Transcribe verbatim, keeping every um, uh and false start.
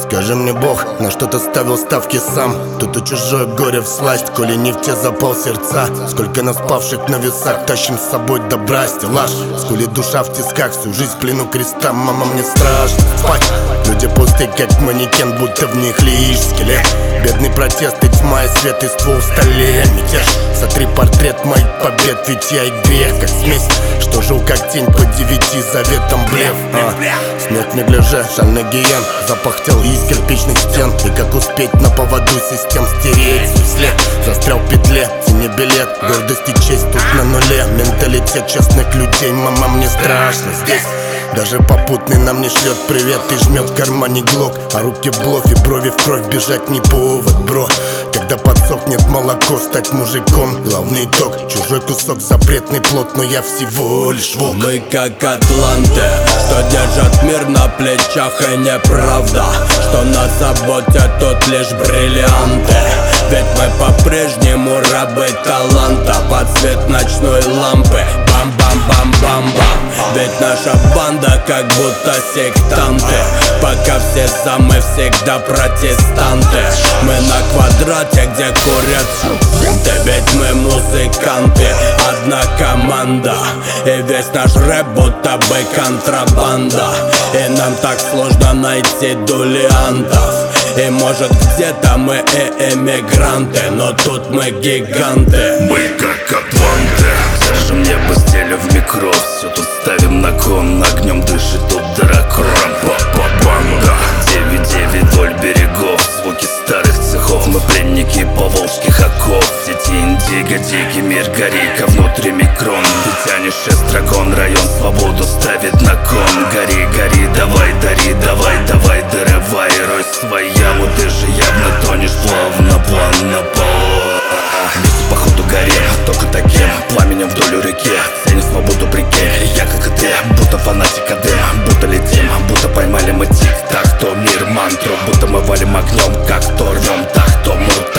Скажи мне, Бог, на что ты ставил ставки сам? Тут и чужое горе всласть, коли не в те запал сердца. Сколько нас павших на весах, тащим с собой добра, стеллаж. Скулит душа в тисках, всю жизнь в плену креста. Мама, мне страшно спать. Люди пусты, как манекен, будто в них лишь скелет. Бедный протест и тьма, и свет, и ствол в столе. Мятеж, сотри портрет моих побед, ведь я и грех, как смесь, что жил как тень по девяти заветам блеф. а. Смерть не гляже, шальный гиен, запах тел из кирпичных стен. И как успеть на поводу систем стереть свой след? Застрял в петле, цени билет, гордость и честь тут на нуле. Менталитет честных людей, мама, мне страшно здесь. Даже попутный нам не шлет привет и жмет в кармане глок. А руки в блох и брови в кровь, бежать не повод, бро. Когда подсохнет молоко, стать мужиком. Главный итог, чужой кусок, запретный плод, но я всего лишь волк. Мы как атланты, что держат мир на плечах, и неправда, что нас заботят тут лишь бриллианты. Ведь мы по-прежнему рабы таланта под свет ночной лампы. Бам-бам-бам-бам-бам. Ведь наша банда как будто сектанты. Пока все за, мы всегда протестанты. Мы на квадрате, где курят студенты. Ведь мы музыканты, одна команда. И весь наш рэп будто бы контрабанда. И нам так сложно найти дулиантов. И может где-то мы и эмигранты, но тут мы гиганты. Мы как атланты, держим небо, стеля в микро. Все тут ставим на кон, огнем дышит тут дракон. Папа-банда, девять-девять вдоль берегов. Звуки старых цехов, мы пленники поволжских оков. Сети индиго, дикий мир, гори-ка внутри микрон. Ты тянешь эстрагон, район свободу ставит на кон. Гори, гори, давай, дари, давай, давай, дырывай, рой свои яму. Ты же явно тонешь плавно, план на пол. Месяц походу горе, только таким пламенем вдоль реки. Ценю свободу прикинь, я как и ты, будто фанатик дым. Будто летим, будто поймали мы тик-так, то мир мантру. Будто мы валим огнем, как то рвем, так то мута.